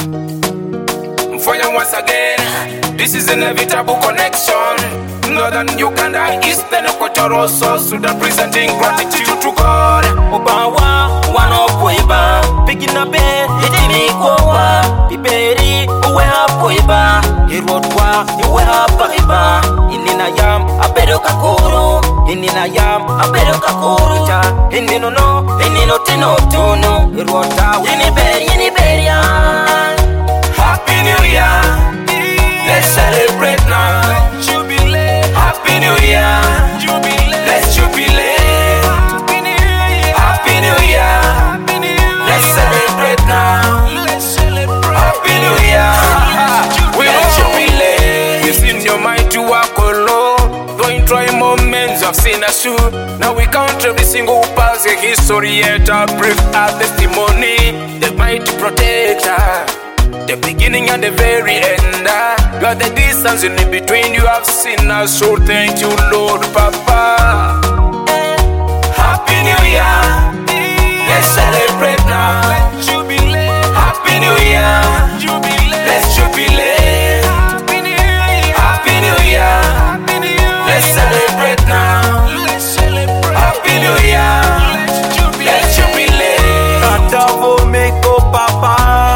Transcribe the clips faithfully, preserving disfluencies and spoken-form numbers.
Mfoya once again. This is an inevitable connection. Northern Uganda, Eastern Equatorial South Sudan, presenting gratitude to God. Obawa, wano poiba, picking up it, hitting equal, Piperi, uwe poiba, Hirotwa, uwe paiba, Inina yam, a bedo kakuru, Inina yam, a bedo kakuru, Inino no, Inino tino tuno, Hirota, Winiberi, Winiberia. Happy New Year, let's celebrate now. Jubilate, Happy New Year, jubilate, let's jubilate. Happy New Year, let's celebrate now. Happy New Year, let's jubilate. It's in your mind to walk alone. Going through moments of sin and shoot. Now we count every single past in history, yet our brief our testimony. The mighty protector, the beginning and the very end. You are the distance in between. You have seen us, so thank you, Lord Papa. Happy New Year, let's celebrate now. Happy New Year, let's jubilate. Happy New Year, let's celebrate now. Happy New Year, let's jubilate. Katavo meko papa,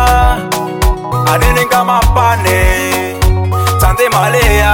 adene kama pane, tante malaya.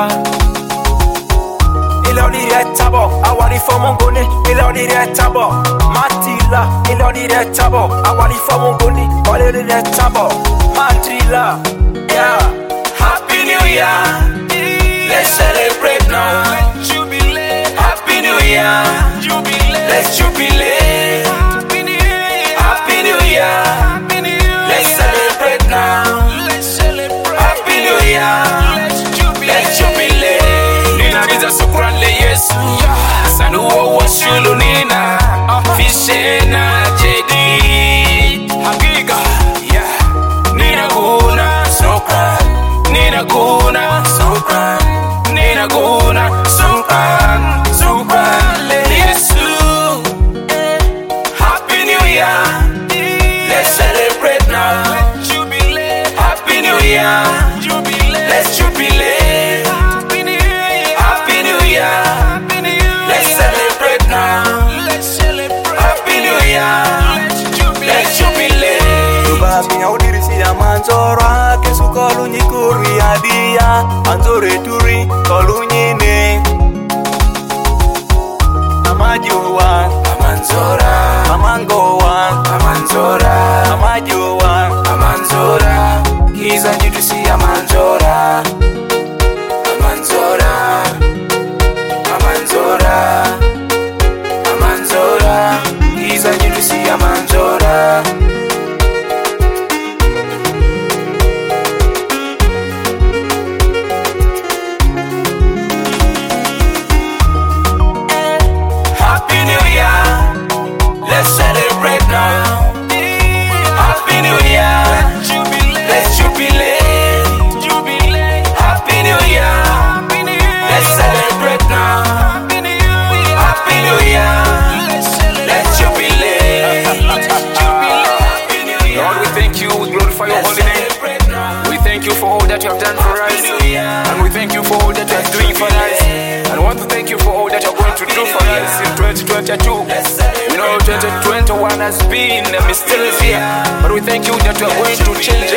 Iloni retabo, awari fomongoni, iloni retabo, matila, iloni retabo, awari fomongoni, iloni retabo, matrila, yeah. Happy New Year, let's celebrate now. Happy New Year, let's jubilate. Happy New Year, let's celebrate now. Happy New Year, let's jubilate. Nina biza sukran le Yesu, sanu wo shulu nina, fishena jedi. Hakika, yeah. Nina guna sukran, Nina guna sukran, Nina guna sukran, sukran le Yesu. Happy New Year, let's celebrate now. Happy New Year, let's jubilate. Happy New Year, let's celebrate now. Happy New Year, let's jubilate. Tubabi audirisi ya manzora, kesu kolunyi kuri adia, anzore turi kolunyine. Amajuwa, Amanzora, amangowa, Amanzora, amajuwa, Amanzora, Kiza judusi Amanzora, Amanzora, Amanzora, Amanzora, Kiza judusi Amanzora. Happy New Year, let's celebrate now. Happy New Year, let's jubilate. Happy New Year, let's celebrate now. Happy New Year, let's jubilate. Lord, we thank you, we glorify your holy name. We thank you for all that you have done for us, and we thank you for all that you are doing for us. And I want to thank you for all that you're going to do for us in twenty twenty-two. We know twenty twenty-one has been a mysterious year, but we thank you that you are going to change